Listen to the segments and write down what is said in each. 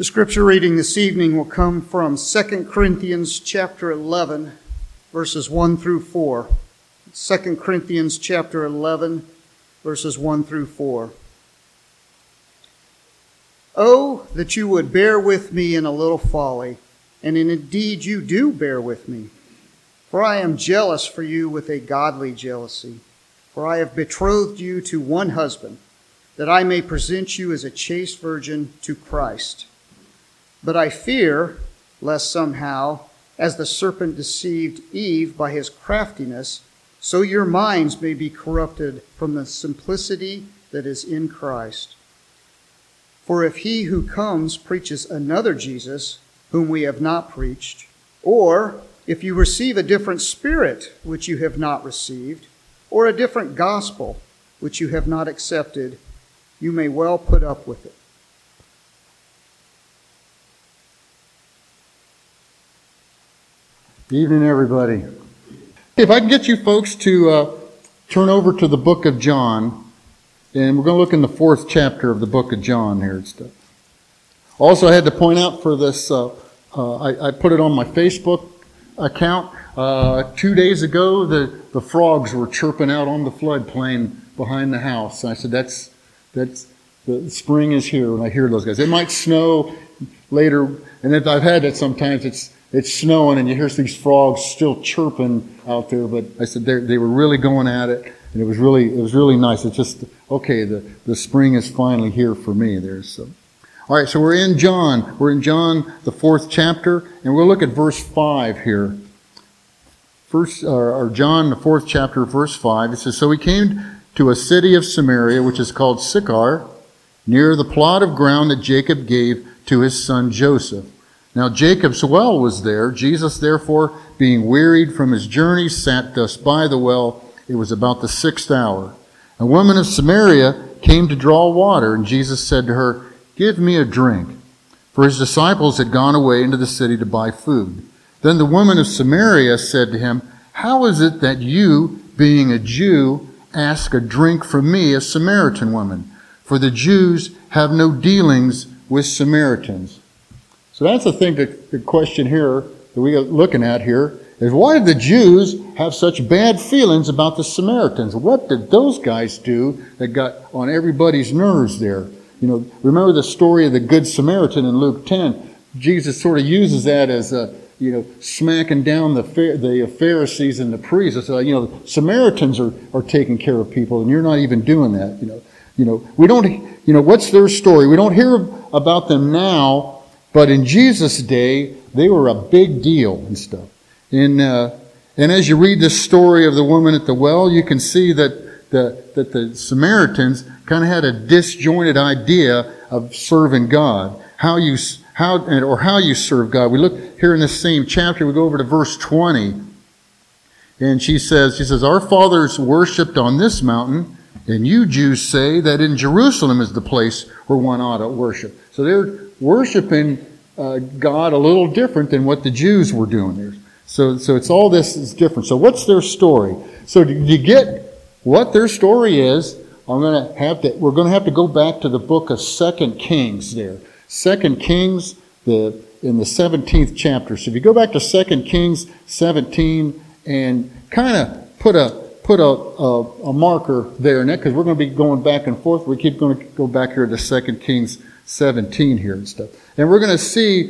The scripture reading this evening will come from 2 Corinthians chapter 11, verses 1 through 4. 2 Corinthians chapter 11, verses 1 through 4. Oh, that you would bear with me in a little folly, and indeed you do bear with me. For I am jealous for you with a godly jealousy. For I have betrothed you to one husband, that I may present you as a chaste virgin to Christ. But I fear, lest somehow, as the serpent deceived Eve by his craftiness, so your minds may be corrupted from the simplicity that is in Christ. For if he who comes preaches another Jesus, whom we have not preached, or if you receive a different spirit which you have not received, or a different gospel which you have not accepted, you may well put up with it. Good evening, everybody. If I can get you folks to turn over to the book of John, and we're going to look in the 4th chapter of the book of John here and stuff. Also, I had to point out for this, I put it on my Facebook account. 2 days ago, the frogs were chirping out on the floodplain behind the house. And I said, that's the spring is here when I hear those guys. It might snow later, and I've had that sometimes. It's snowing and you hear these frogs still chirping out there. But I said they were really going at it, and it was really nice. It's just okay. The spring is finally here for me. All right. So we're in John. We're in John, the 4th chapter, and we'll look at verse 5 here. John, the 4th chapter, verse 5. It says, "So he came to a city of Samaria, which is called Sychar, near the plot of ground that Jacob gave to his son Joseph. Now Jacob's well was there. Jesus, therefore, being wearied from his journey, sat thus by the well. It was about the 6th hour. A woman of Samaria came to draw water, and Jesus said to her, 'Give me a drink.' For his disciples had gone away into the city to buy food. Then the woman of Samaria said to him, 'How is it that you, being a Jew, ask a drink from me, a Samaritan woman? For the Jews have no dealings with Samaritans.'" So that's the question here that we are looking at here is, why did the Jews have such bad feelings about the Samaritans? What did those guys do that got on everybody's nerves there? Remember the story of the Good Samaritan in Luke 10. Jesus sort of uses that as smacking down the Pharisees and the priests. So, Samaritans are taking care of people, and you're not even doing that. We don't. What's their story? We don't hear about them now. But in Jesus' day, they were a big deal and stuff. And as you read this story of the woman at the well, you can see that the Samaritans kind of had a disjointed idea of serving God. How you serve God. We look here in this same chapter. We go over to verse 20, and she says, "Our fathers worshipped on this mountain, and you Jews say that in Jerusalem is the place where one ought to worship." So they're worshiping God a little different than what the Jews were doing there. So it's all this is different. So what's their story? So to get what their story is, we're going to have to go back to the book of 2 Kings there. 2 Kings in the 17th chapter. So if you go back to 2 Kings 17 and kind of put a marker there in it, because we're going to be going back and forth. We keep going to go back here to 2 Kings 17 here and stuff. And we're going to see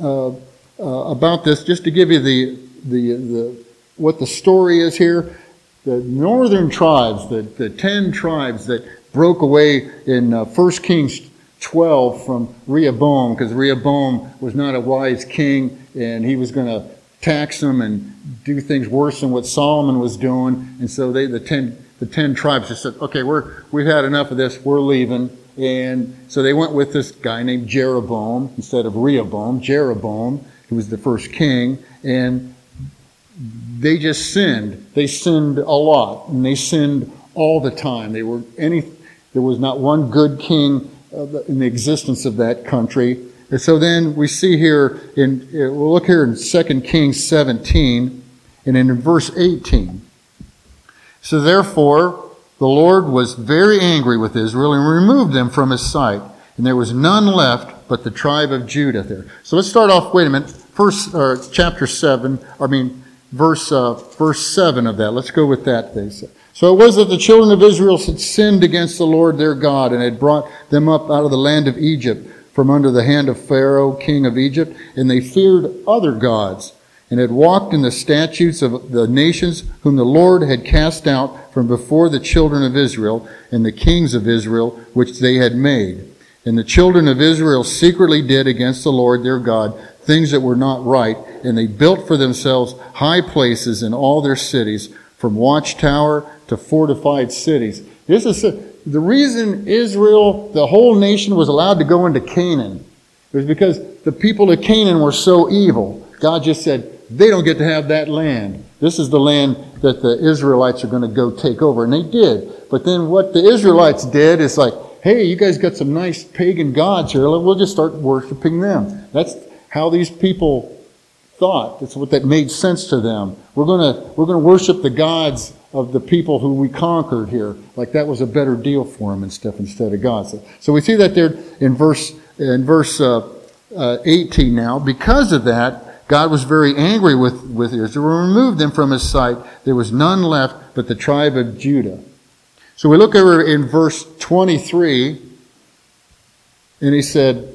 about this, just to give you the what the story is here. The northern tribes, the 10 tribes that broke away in 1 Kings 12 from Rehoboam, because Rehoboam was not a wise king, and he was going to tax them and do things worse than what Solomon was doing. And so the 10 tribes just said, "Okay, we've had enough of this. We're leaving." And so they went with this guy named Jeroboam instead of Rehoboam. Jeroboam, who was the first king, and they just sinned. They sinned a lot, and they sinned all the time. There was not one good king in the existence of that country. And so then we see here we'll look here in 2 Kings 17, and in verse 18. So therefore, the Lord was very angry with Israel and removed them from his sight. And there was none left but the tribe of Judah there. So let's start off, wait a minute, chapter 7, verse 7 of that. Let's go with that, they say. So it was that the children of Israel had sinned against the Lord their God, and had brought them up out of the land of Egypt from under the hand of Pharaoh, king of Egypt, and they feared other gods, and had walked in the statutes of the nations whom the Lord had cast out from before the children of Israel, and the kings of Israel, which they had made. And the children of Israel secretly did against the Lord their God things that were not right, and they built for themselves high places in all their cities, from watchtower to fortified cities. This is the reason Israel, the whole nation, was allowed to go into Canaan. It was because the people of Canaan were so evil. God just said, they don't get to have that land. This is the land that the Israelites are going to go take over. And they did. But then what the Israelites did is like, hey, you guys got some nice pagan gods here. We'll just start worshiping them. That's how these people thought. That's what that made sense to them. We're going to worship the gods of the people who we conquered here. Like that was a better deal for them and stuff instead of God. So we see that there in verse 18 now. Because of that, God was very angry with Israel and removed them from his sight. There was none left but the tribe of Judah. So we look over in verse 23, and he said,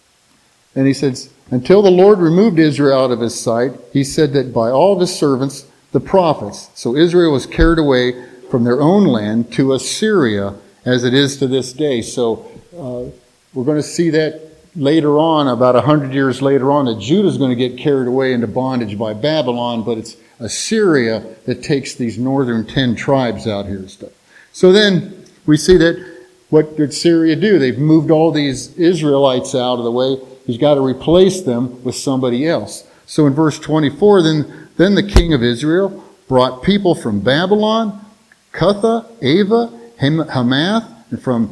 until the Lord removed Israel out of his sight, he said that by all of his servants, the prophets. So Israel was carried away from their own land to Assyria, as it is to this day. So we're going to see that later on, about 100 years later on, that Judah's going to get carried away into bondage by Babylon, but it's Assyria that takes these northern 10 tribes out here and stuff. So then we see that what did Syria do? They've moved all these Israelites out of the way. He's got to replace them with somebody else. So in verse 24, then the king of Israel brought people from Babylon, Cutha, Ava, Hamath, and from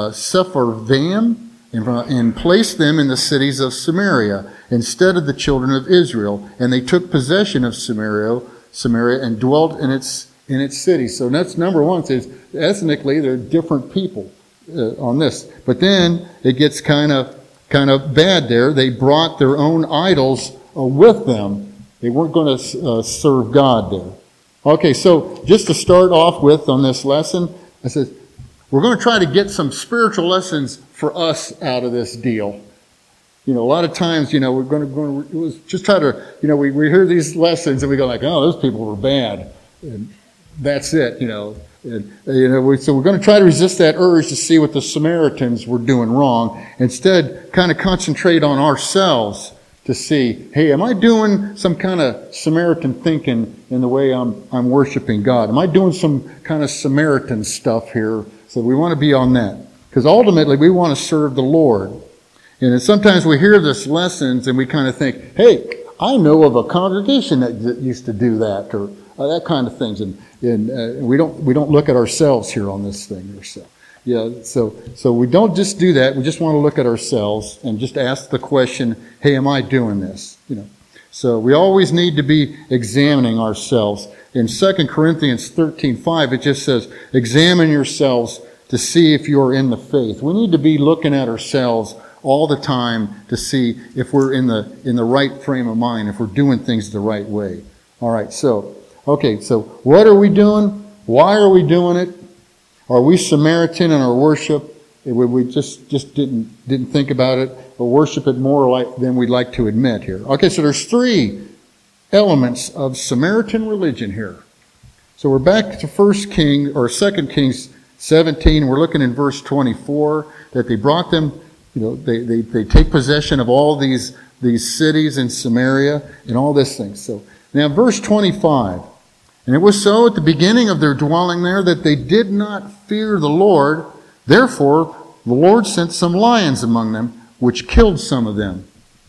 Sepharvaim, and placed them in the cities of Samaria instead of the children of Israel. And they took possession of Samaria, and dwelt in its cities. So that's number one. It says ethnically they're different people on this. But then it gets kind of bad there. They brought their own idols with them. They weren't going to serve God there. Okay, so just to start off with on this lesson, I said, we're going to try to get some spiritual lessons for us out of this deal. You know, a lot of times, we're going to just try to, we hear these lessons and we go like, oh, those people were bad. And that's it, so we're going to try to resist that urge to see what the Samaritans were doing wrong. Instead, kind of concentrate on ourselves to see, hey, am I doing some kind of Samaritan thinking in the way I'm worshiping God? Am I doing some kind of Samaritan stuff here? So we want to be on that. Because ultimately, we want to serve the Lord. And sometimes we hear this lessons and we kind of think, hey, I know of a congregation that used to do that, or that kind of things. And we don't look at ourselves here on this thing or so. Yeah, so we don't just do that. We just want to look at ourselves and just ask the question, hey, am I doing this? So we always need to be examining ourselves. In 2 Corinthians 13:5, it just says, examine yourselves to see if you're in the faith. We need to be looking at ourselves all the time to see if we're in the right frame of mind, if we're doing things the right way. All right, so what are we doing? Why are we doing it? Are we Samaritan in our worship? We just didn't think about it or worship it more than we'd like to admit here. Okay, so there's 3 elements of Samaritan religion here. So we're back to 2 Kings 17. We're looking in verse 24 that they brought them, they take possession of all these cities in Samaria and all this thing. So now verse 25. And it was so at the beginning of their dwelling there that they did not fear the Lord. Therefore, the Lord sent some lions among them, which killed some of them.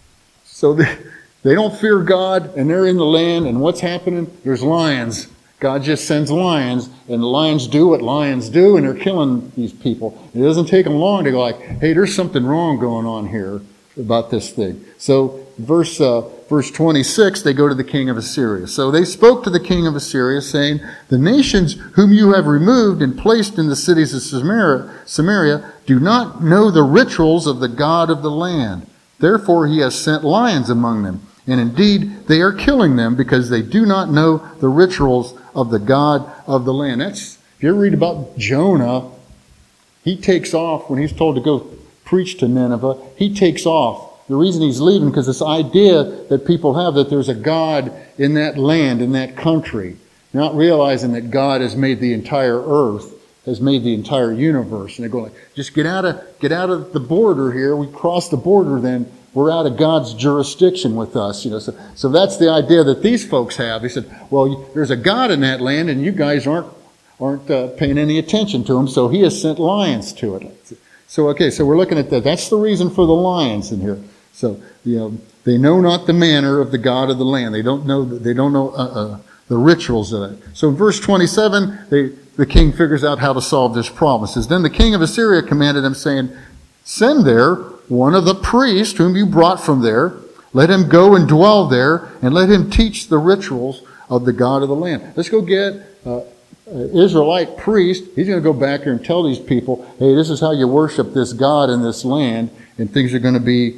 So they don't fear God, and they're in the land, and what's happening? There's lions. God just sends lions, and the lions do what lions do, and they're killing these people. It doesn't take them long to go like, hey, there's something wrong going on here about this thing. So verse verse 26, they go to the king of Assyria. So they spoke to the king of Assyria, saying, the nations whom you have removed and placed in the cities of Samaria do not know the rituals of the God of the land. Therefore he has sent lions among them. And indeed, they are killing them because they do not know the rituals of the God of the land. If you ever read about Jonah, he takes off when he's told to go preach to Nineveh. He takes off. The reason he's leaving, because this idea that people have that there's a God in that land, in that country, not realizing that God has made the entire earth, has made the entire universe. And they go like, just get out of the border here. We cross the border, then we're out of God's jurisdiction with us. So that's the idea that these folks have. They said, well, there's a God in that land, and you guys aren't paying any attention to him, so he has sent lions to it. So we're looking at that. That's the reason for the lions in here. So, they know not the manner of the God of the land. They don't know the rituals of it. So in verse 27, the king figures out how to solve this problem. It says, then the king of Assyria commanded him, saying, send there one of the priests whom you brought from there. Let him go and dwell there, and let him teach the rituals of the God of the land. Let's go get an Israelite priest. He's going to go back here and tell these people, hey, this is how you worship this God in this land, and things are going to be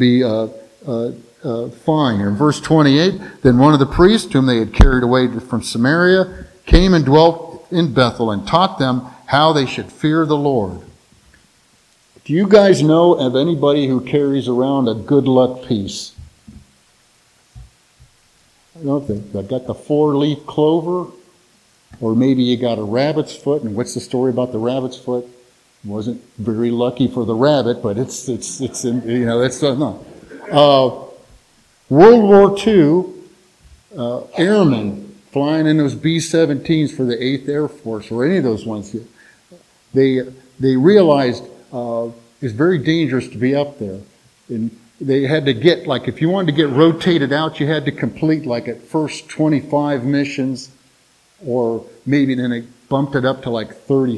fine. In verse 28, then one of the priests whom they had carried away from Samaria came and dwelt in Bethel and taught them how they should fear the Lord. Do you guys know of anybody who carries around a good luck piece? I don't think. I got the 4-leaf clover, or maybe you got a rabbit's foot. And what's the story about the rabbit's foot? It wasn't very lucky for the rabbit, but it's no. World War II, airmen flying in those B-17s for the 8th Air Force, or any of those ones, they realized it's very dangerous to be up there. And they had to get, if you wanted to get rotated out, you had to complete, at first 25 missions, or maybe then they bumped it up to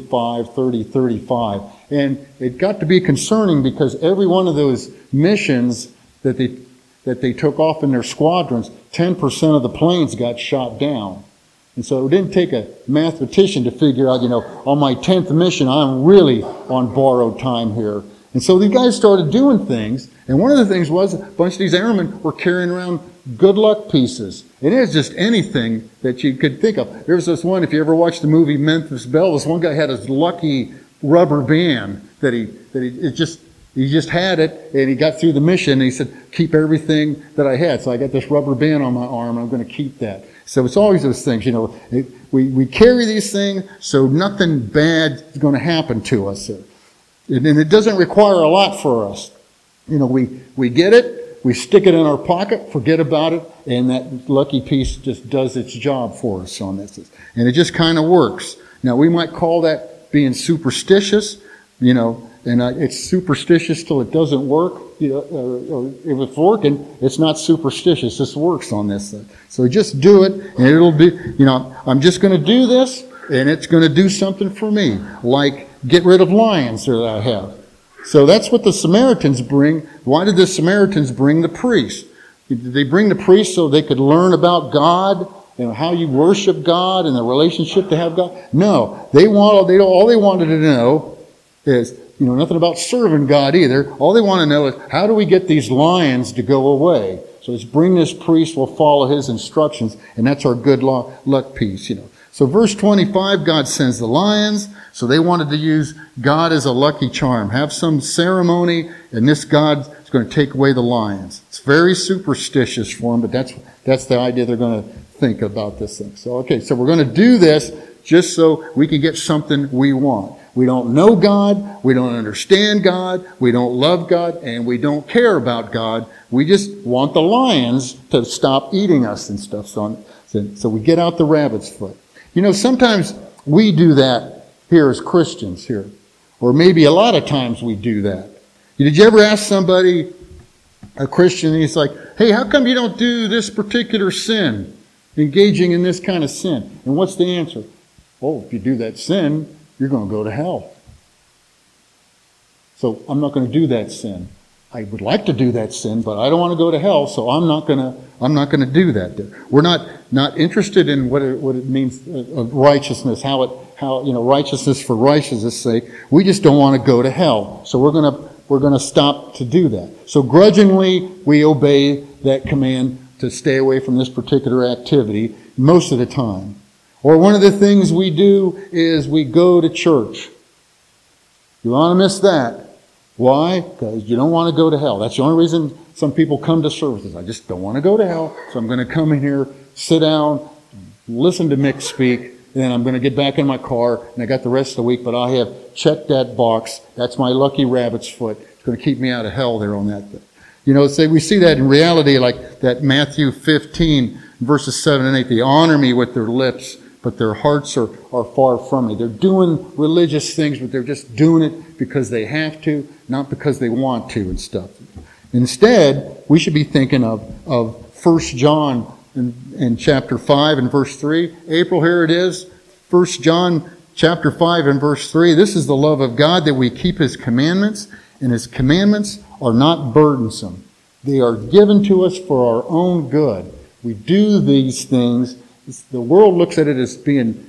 35. And it got to be concerning because every one of those missions that they took off in their squadrons, 10% of the planes got shot down. And so it didn't take a mathematician to figure out, on my 10th mission, I'm really on borrowed time here. And so these guys started doing things. And one of the things was a bunch of these airmen were carrying around good luck pieces. It is just anything that you could think of. There was this one, if you ever watched the movie Memphis Belle, this one guy had his lucky rubber band that he just had it, and he got through the mission, and he said, keep everything that I had. So I got this rubber band on my arm, and I'm going to keep that. So it's always those things, we carry these things so nothing bad is going to happen to us. And it doesn't require a lot for us. We get it, we stick it in our pocket, forget about it, and that lucky piece just does its job for us on this. And it just kind of works. Now, we might call that being superstitious, and it's superstitious till it doesn't work. Or if it's working, it's not superstitious. This works on this thing. So just do it, and it'll be, I'm just going to do this, and it's going to do something for me, like get rid of lions that I have. So that's what the Samaritans bring. Why did the Samaritans bring the priest? Did they bring the priest so they could learn about God and how you worship God and the relationship to have God? No, all they wanted to know is, nothing about serving God either. All they want to know is, how do we get these lions to go away? So let's bring this priest, we'll follow his instructions, and that's our good luck piece, So verse 25, God sends the lions. So they wanted to use God as a lucky charm. Have some ceremony, and this God is going to take away the lions. It's very superstitious for them, but that's the idea they're going to think about this thing. So we're going to do this just so we can get something we want. We don't know God, we don't understand God, we don't love God, and we don't care about God. We just want the lions to stop eating us and stuff. So we get out the rabbit's foot. Sometimes we do that here as Christians here. Or maybe a lot of times we do that. Did you ever ask somebody, a Christian, and he's like, hey, how come you don't do this particular sin? Engaging in this kind of sin. And what's the answer? Oh, if you do that sin, you're going to go to hell. So I'm not going to do that sin. I would like to do that sin, but I don't want to go to hell, so I'm not going to do that. We're not interested in what it means of righteousness, how righteousness for righteousness' sake. We just don't want to go to hell, so we're going to stop to do that. So grudgingly, we obey that command to stay away from this particular activity most of the time. Or one of the things we do is we go to church. You want to miss that. Why? Because you don't want to go to hell. That's the only reason some people come to services. I just don't want to go to hell, so I'm going to come in here, sit down, listen to Mick speak, and then I'm going to get back in my car, and I got the rest of the week, but I have checked that box. That's my lucky rabbit's foot. It's going to keep me out of hell there on that thing. We see that in reality, like that Matthew 15, verses 7 and 8. They honor me with their lips, but their hearts are far from me. They're doing religious things, but they're just doing it because they have to, not because they want to and stuff. Instead, we should be thinking of 1 John in chapter 5 and verse 3. April, here it is. 1 John chapter 5 and verse 3. This is the love of God, that we keep His commandments, and His commandments are not burdensome. They are given to us for our own good. We do these things. The world looks at it as being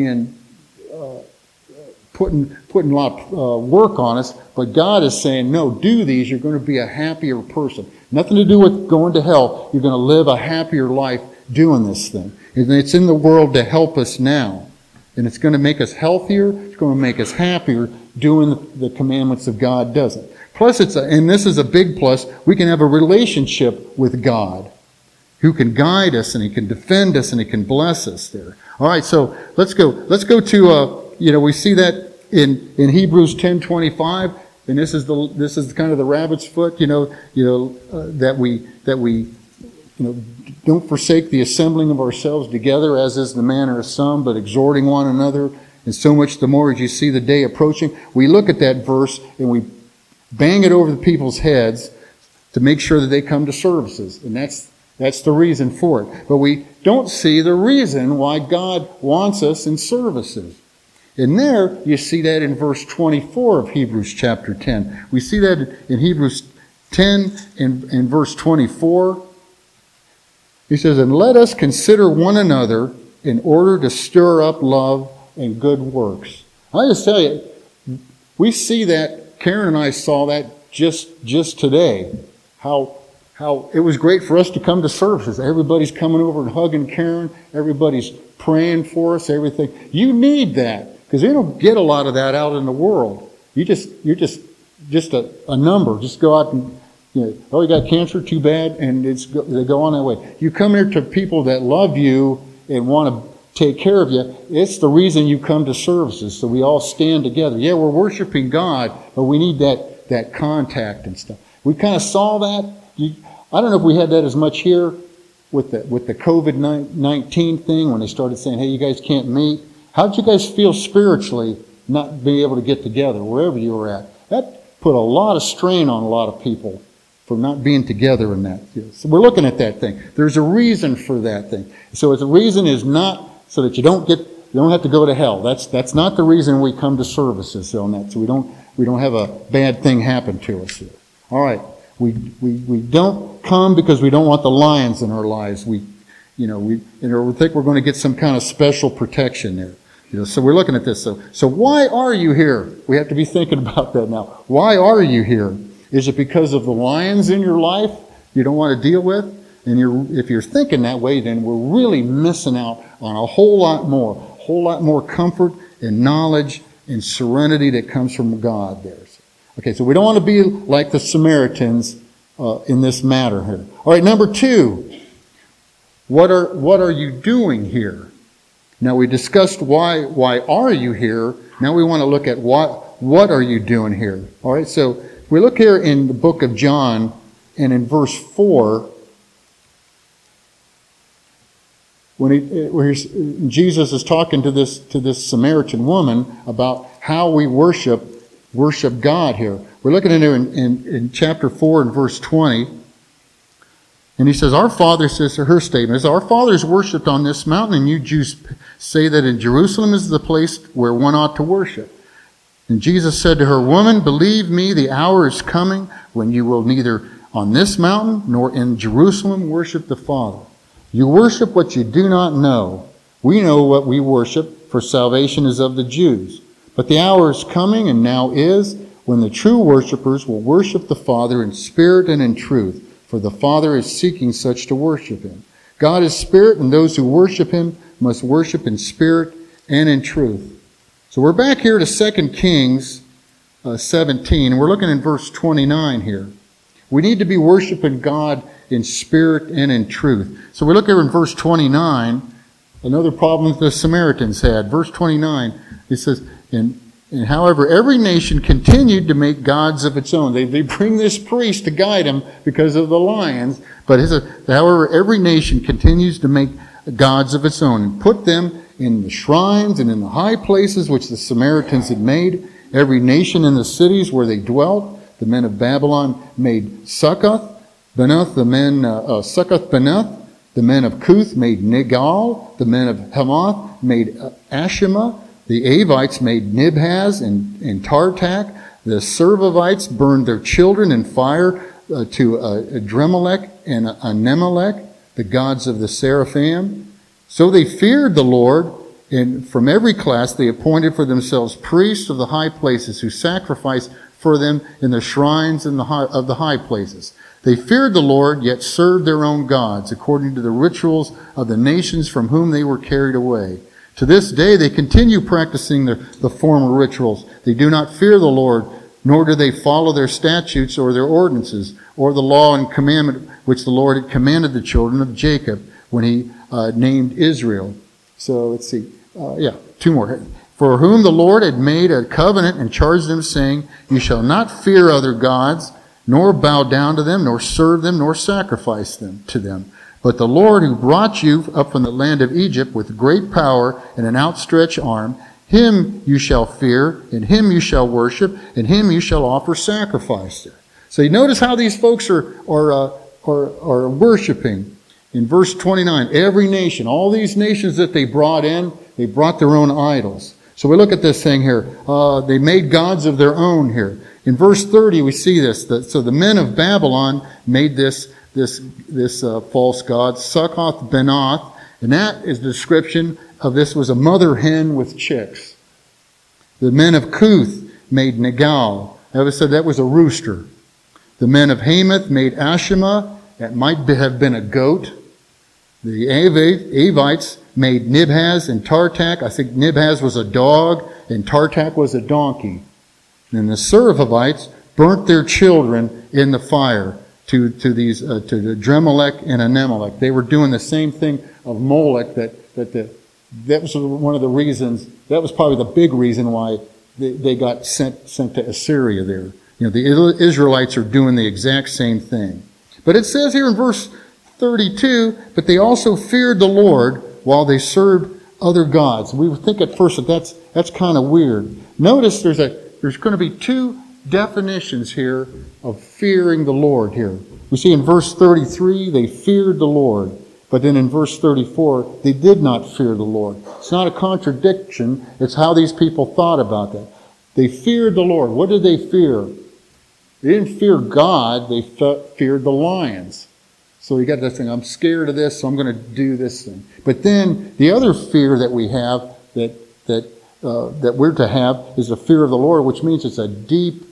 putting a lot of work on us, but God is saying, no, do these. You're going to be a happier person. Nothing to do with going to hell. You're going to live a happier life doing this thing. And it's in the world to help us now. And it's going to make us healthier. It's going to make us happier doing the commandments of God, doesn't it? Plus, and this is a big plus, we can have a relationship with God who can guide us, and He can defend us, and He can bless us there. All right, so let's go to, we see that in Hebrews 10:25, and this is kind of the rabbit's foot, that we don't forsake the assembling of ourselves together, as is the manner of some, but exhorting one another, and so much the more as you see the day approaching. We look at that verse and we bang it over the people's heads to make sure that they come to services, and that's the reason for it. But we don't see the reason why God wants us in services. And there, you see that in verse 24 of Hebrews chapter 10. We see that in Hebrews 10 in verse 24. He says, and let us consider one another in order to stir up love and good works. I just tell you, we see that, Karen and I saw that just today, how it was great for us to come to services. Everybody's coming over and hugging Karen. Everybody's praying for us, everything. You need that, because we don't get a lot of that out in the world. You're just a number. Just go out and, oh, you got cancer, too bad, and they go on that way. You come here to people that love you and want to take care of you. It's the reason you come to services, so we all stand together. Yeah, we're worshiping God, but we need that contact and stuff. We kind of saw that. I don't know if we had that as much here with the COVID-19 thing, when they started saying, hey, you guys can't meet. How did you guys feel spiritually not being able to get together wherever you were at? That put a lot of strain on a lot of people for not being together in that. So we're looking at that thing. There's a reason for that thing. So the reason is not so that you don't have to go to hell. That's not the reason we come to services on that. So we don't have a bad thing happen to us here. All right. We don't come because we don't want the lions in our lives. We think we're going to get some kind of special protection there. So we're looking at this. So why are you here? We have to be thinking about that now. Why are you here? Is it because of the lions in your life you don't want to deal with? And if you're thinking that way, then we're really missing out on a whole lot more comfort and knowledge and serenity that comes from God there. Okay, so we don't want to be like the Samaritans in this matter here. All right, number 2, what are you doing here? Now we discussed why are you here. Now we want to look at what are you doing here. All right, so we look here in the book of John, and in verse 4, where Jesus is talking to this Samaritan woman about how we worship God here. We're looking at it in chapter 4 and verse 20. And he says, our father, says to her statement, is our fathers worshipped on this mountain, and you Jews say that in Jerusalem is the place where one ought to worship. And Jesus said to her, Woman, believe me, the hour is coming when you will neither on this mountain nor in Jerusalem worship the Father. You worship what you do not know. We know what we worship, for salvation is of the Jews. But the hour is coming, and now is, when the true worshipers will worship the Father in spirit and in truth, for the Father is seeking such to worship him. God is spirit, and those who worship him must worship in spirit and in truth. So we're back here to 2 Kings 17, and we're looking in verse 29 here. We need to be worshiping God in spirit and in truth. So we look here in verse 29, another problem the Samaritans had. Verse 29, it says, And however, every nation continued to make gods of its own. They bring this priest to guide them because of the lions. But it says, however, every nation continues to make gods of its own and put them in the shrines and in the high places which the Samaritans had made. Every nation in the cities where they dwelt, the men of Babylon made Succoth Benoth, the men Succoth Benoth. The men of Cuth made Negal. The men of Hamath made Ashima. The Avites made Nibhaz and Tartak. The Servavites burned their children in fire to Adremelech and Anemelech, the gods of the Seraphim. So they feared the Lord, and from every class they appointed for themselves priests of the high places who sacrificed for them in the shrines of the high places. They feared the Lord, yet served their own gods, according to the rituals of the nations from whom they were carried away. To this day they continue practicing the former rituals. They do not fear the Lord, nor do they follow their statutes or their ordinances, or the law and commandment which the Lord had commanded the children of Jacob when he named Israel. So let's see. Two more. For whom the Lord had made a covenant and charged them, saying, You shall not fear other gods, nor bow down to them, nor serve them, nor sacrifice them to them. But the Lord who brought you up from the land of Egypt with great power and an outstretched arm, him you shall fear, and him you shall worship, and him you shall offer sacrifice to. So you notice how these folks are worshiping. In verse 29, every nation, all these nations that they brought in, they brought their own idols. So we look at this thing here. They made gods of their own here. In verse 30, we see this. So the men of Babylon made this false god, Succoth Benoth, and that is the description of this was a mother hen with chicks. The men of Cuth made Negal. That was a rooster. The men of Hamath made Ashima. That might have been a goat. The Avites made Nibhaz and Tartak. I think Nibhaz was a dog and Tartak was a donkey. And the Servavites burnt their children in the fire to Adremelech and Anemelech. They were doing the same thing of Molech. That was one of the reasons. That was probably the big reason why they got sent to Assyria there. The Israelites are doing the exact same thing. But it says here in verse 32, but they also feared the Lord while they served other gods. We would think at first that's kind of weird. Notice there's going to be two definitions here of fearing the Lord here. We see in verse 33, they feared the Lord. But then in verse 34, they did not fear the Lord. It's not a contradiction. It's how these people thought about that. They feared the Lord. What did they fear? They didn't fear God. They feared the lions. So you got this thing, I'm scared of this, so I'm going to do this thing. But then the other fear that we have, that we're to have, is the fear of the Lord, which means it's a deep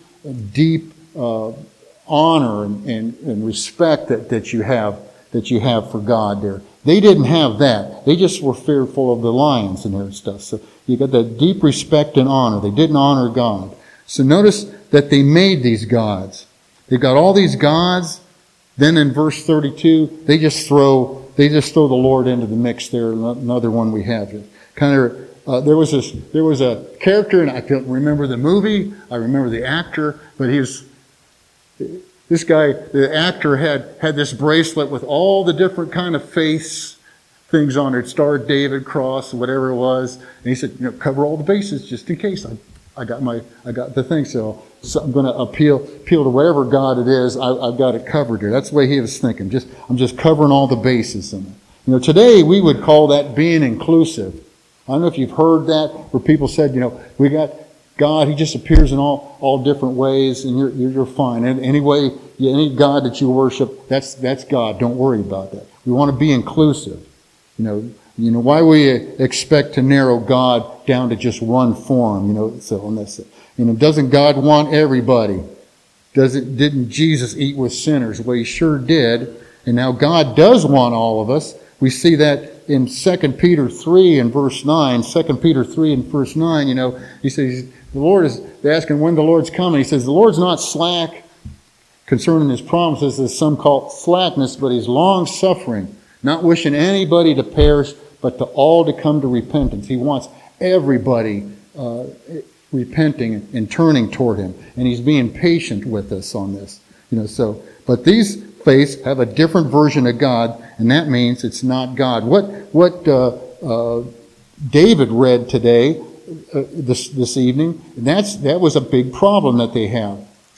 honor and respect that you have for God there. They didn't have that. They just were fearful of the lions and their stuff. So you got that deep respect and honor. They didn't honor God. So notice that they made these gods. They've got all these gods. Then in verse 32, they just throw the Lord into the mix there. Another one we have here. There was a character, and I don't remember the movie. I remember the actor, but this guy, the actor had this bracelet with all the different kind of faiths things on it, Star of David, cross, whatever it was. And he said, cover all the bases just in case. I got the thing, so I'm going to appeal to whatever God it is. I've got it covered here. That's the way he was thinking. I'm just covering all the bases in it. Today we would call that being inclusive. I don't know if you've heard that, where people said, we got God, He just appears in all different ways, and you're fine. And any God that you worship, that's God. Don't worry about that. We want to be inclusive. You know, why we expect to narrow God down to just one form? So on this, doesn't God want everybody? Didn't Jesus eat with sinners? Well, He sure did. And now God does want all of us. We see that in 2 Peter 3 and verse 9. 2 Peter 3 and verse 9, He says, they're asking when the Lord's coming. He says, the Lord's not slack concerning His promises, as some call slackness, but He's long-suffering, not wishing anybody to perish, but to all to come to repentance. He wants everybody repenting and turning toward Him. And He's being patient with us on this. But these faiths have a different version of God, and that means it's not God. What David read today, this evening, that was a big problem that they have.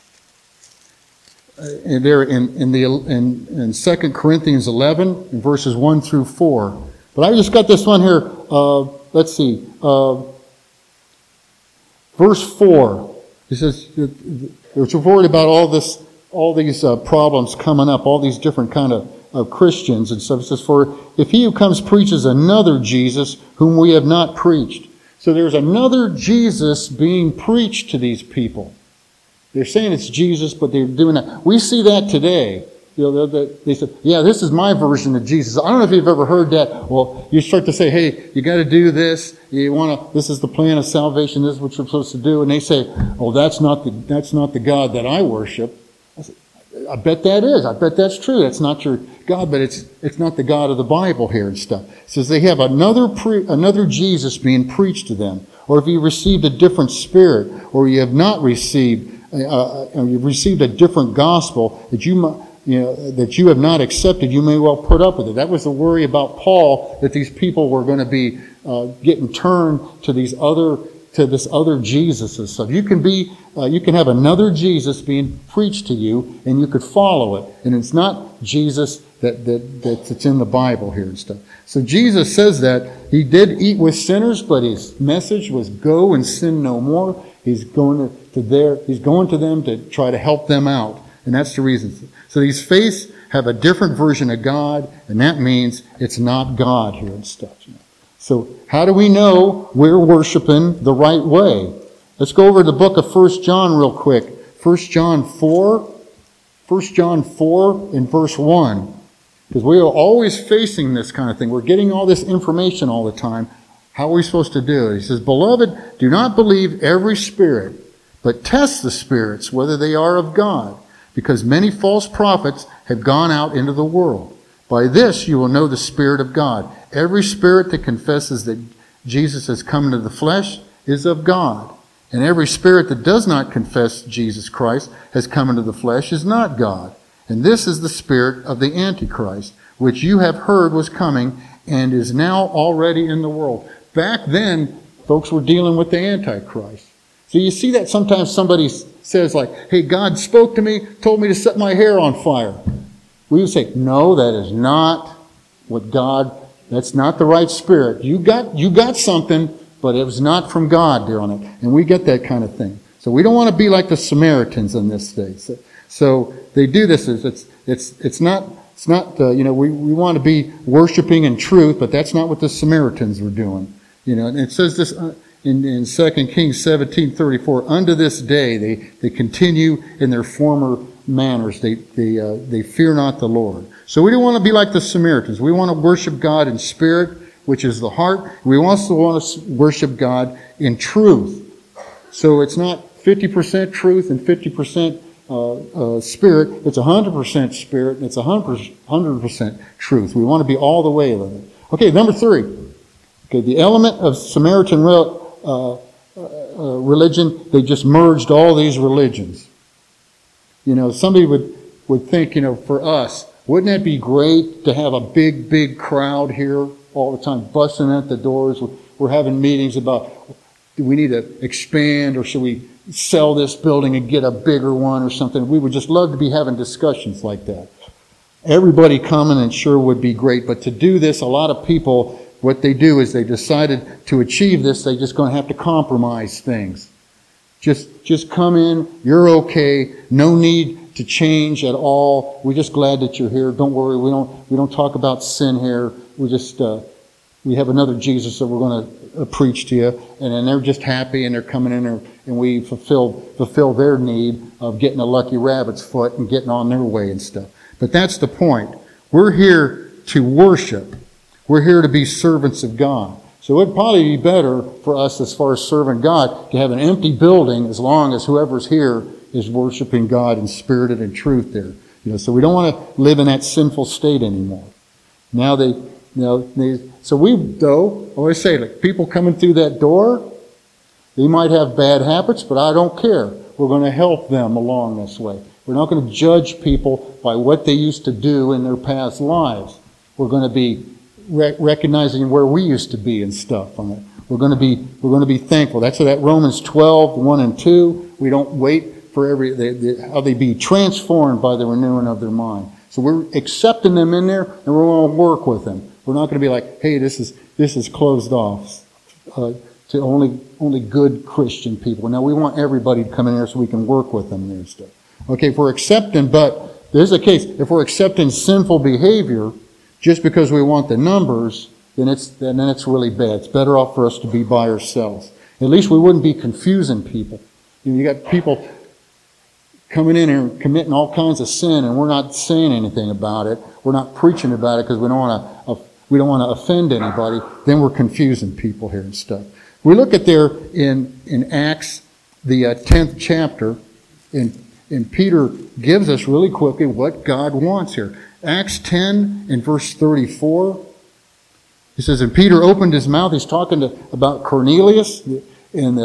And there in 2 Corinthians 11, in verses 1 through 4. But I just got this one here. Let's see. Verse 4. He says, they're worried about all these problems coming up, all these different kind of Christians and stuff. It says, for if he who comes preaches another Jesus whom we have not preached. So there's another Jesus being preached to these people. They're saying it's Jesus, but they're doing that. We see that today. They said, yeah, this is my version of Jesus. I don't know if you've ever heard that. Well, you start to say, hey, you got to do this. This is the plan of salvation. This is what you're supposed to do. And they say, oh, that's not the God that I worship. I bet that is. I bet that's true. That's not your God, but it's not the God of the Bible here and stuff. It says they have another Jesus being preached to them. Or if you received a different spirit, or you have not received, you've received a different gospel that you have not accepted, you may well put up with it. That was the worry about Paul, that these people were going to be getting turned to this other Jesus and stuff. You can have another Jesus being preached to you, and you could follow it. And it's not Jesus that's in the Bible here and stuff. So Jesus says that He did eat with sinners, but His message was go and sin no more. He's going to them to try to help them out. And that's the reason. So these faiths have a different version of God, and that means it's not God here and stuff. So how do we know we're worshiping the right way? Let's go over to the book of 1 John real quick. 1 John 4 in verse 1. Because we are always facing this kind of thing. We're getting all this information all the time. How are we supposed to do it? He says, beloved, do not believe every spirit, but test the spirits, whether they are of God. Because many false prophets have gone out into the world. By this you will know the Spirit of God. Every spirit that confesses that Jesus has come into the flesh is of God. And every spirit that does not confess Jesus Christ has come into the flesh is not God. And this is the spirit of the Antichrist, which you have heard was coming and is now already in the world. Back then, folks were dealing with the Antichrist. So you see that sometimes somebody says like, hey, God spoke to me, told me to set my hair on fire. We would say, no, that is not what God, that's not the right spirit. You got something, but it was not from God there on it. And we get that kind of thing. So we don't want to be like the Samaritans in this day. So they do this. It's not we want to be worshiping in truth, but that's not what the Samaritans were doing. And it says this in 2 Kings 17:34. Unto this day they continue in their former manners. They fear not the Lord. So we don't want to be like the Samaritans. We want to worship God in spirit, which is the heart. We also want to worship God in truth. So it's not 50% truth and 50% spirit. It's 100% spirit and it's 100% truth. We want to be all the way with it. Okay, number 3. Okay, the element of Samaritan religion, they just merged all these religions. Somebody would think, for us, wouldn't that be great to have a big crowd here all the time, busting at the doors? We're having meetings about, do we need to expand or should we sell this building and get a bigger one or something? We would just love to be having discussions like that. Everybody coming and sure would be great, but to do this, a lot of people, what they do is they decided to achieve this, they're just going to have to compromise things. Just come in. You're okay. No need to change at all. We're just glad that you're here. Don't worry. We don't talk about sin here. We have another Jesus that we're going to preach to you. And then they're just happy and they're coming in and we fulfill their need of getting a lucky rabbit's foot and getting on their way and stuff. But that's the point. We're here to worship. We're here to be servants of God. So it'd probably be better for us as far as serving God to have an empty building as long as whoever's here is worshiping God in spirit and in truth there. So we don't want to live in that sinful state anymore. So we, though, I always say, like, people coming through that door, they might have bad habits, but I don't care. We're going to help them along this way. We're not going to judge people by what they used to do in their past lives. We're going to be recognizing where we used to be and stuff on it. We're going to be thankful. That's what that Romans 12, 1 and 2. We don't wait for how they be transformed by the renewing of their mind. So we're accepting them in there, and we're going to work with them. We're not going to be like, hey, this is closed off to only good Christian people. Now we want everybody to come in here so we can work with them and stuff. Okay, if we're accepting, but there's a case, if we're accepting sinful behavior just because we want the numbers, then it's really bad. It's better off for us to be by ourselves. At least we wouldn't be confusing people. You got people coming in here and committing all kinds of sin, and we're not saying anything about it. We're not preaching about it because we don't want to offend anybody. Then we're confusing people here and stuff. We look at there in Acts, the 10th chapter, and Peter gives us really quickly what God wants here. Acts 10 and verse 34. He says, and Peter opened his mouth. He's talking about Cornelius and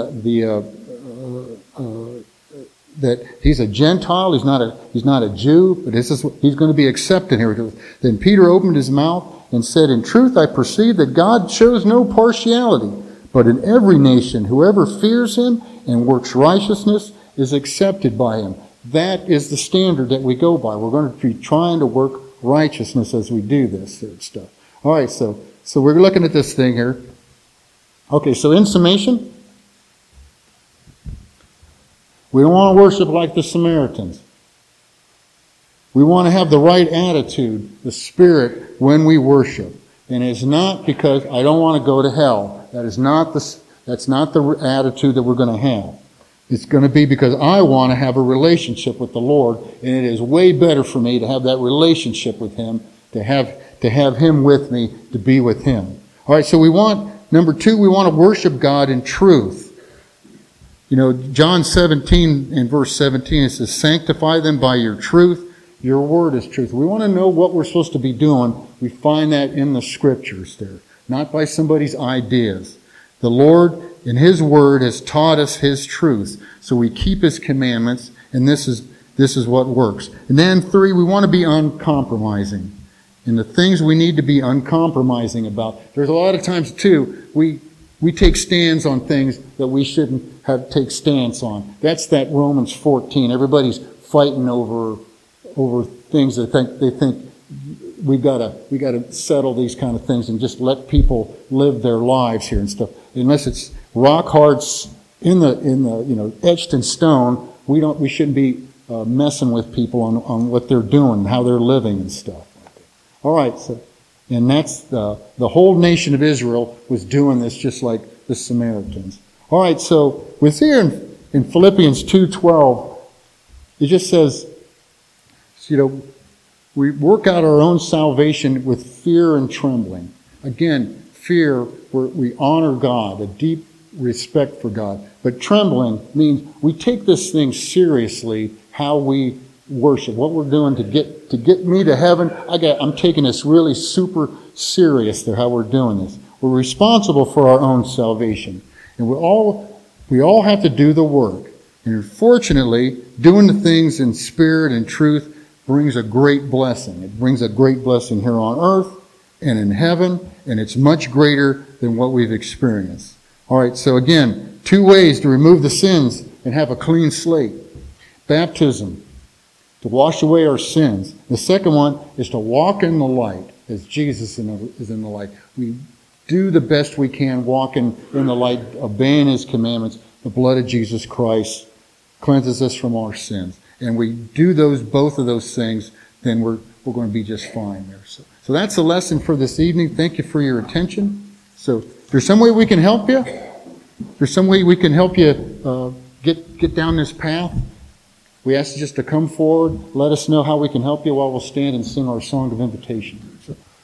that he's a Gentile. He's not a Jew, but he's going to be accepted here. Then Peter opened his mouth and said, in truth, I perceive that God shows no partiality, but in every nation, whoever fears him and works righteousness is accepted by him. That is the standard that we go by. We're going to be trying to work righteousness as we do this stuff. All right, so we're looking at this thing here. Okay, so in summation, we don't want to worship like the Samaritans. We want to have the right attitude, the spirit, when we worship. And it's not because I don't want to go to hell. That's not the attitude that we're going to have. It's going to be because I want to have a relationship with the Lord, and it is way better for me to have that relationship with Him, to have Him with me, to be with Him. All right, so number 2, we want to worship God in truth. John 17 and verse 17, it says, sanctify them by your truth. Your word is truth. We want to know what we're supposed to be doing. We find that in the scriptures there, not by somebody's ideas. The Lord, in His word, has taught us His truth. So we keep His commandments, and this is what works. And then 3, we want to be uncompromising. And the things we need to be uncompromising about. There's a lot of times, too, we take stands on things that we shouldn't take stands on. That's that Romans 14. Everybody's fighting over things they think we've got to settle these kind of things and just let people live their lives here and stuff. Unless it's rock hard in the etched in stone, we shouldn't be messing with people on what they're doing, how they're living and stuff. All right, and that's the whole nation of Israel was doing this just like the Samaritans. All right, so with here in Philippians 2:12, it just says, we work out our own salvation with fear and trembling. Again, fear, we honor God, a deep respect for God. But trembling means we take this thing seriously, how we worship, what we're doing to get me to heaven. I'm taking this really super serious there, how we're doing this. We're responsible for our own salvation. And we all have to do the work. And unfortunately, doing the things in spirit and truth brings a great blessing. It brings a great blessing here on earth and in heaven, and it's much greater than what we've experienced. All right, so again, 2 ways to remove the sins and have a clean slate. Baptism, to wash away our sins. The second one is to walk in the light as Jesus is in the light. We do the best we can walking in the light, obeying His commandments, the blood of Jesus Christ cleanses us from our sins. And we do both of those things, then we're going to be just fine there. So that's the lesson for this evening. Thank you for your attention. So if there's some way we can help you, if there's some way we can help you get down this path, we ask you just to come forward, let us know how we can help you while we'll stand and sing our song of invitation. So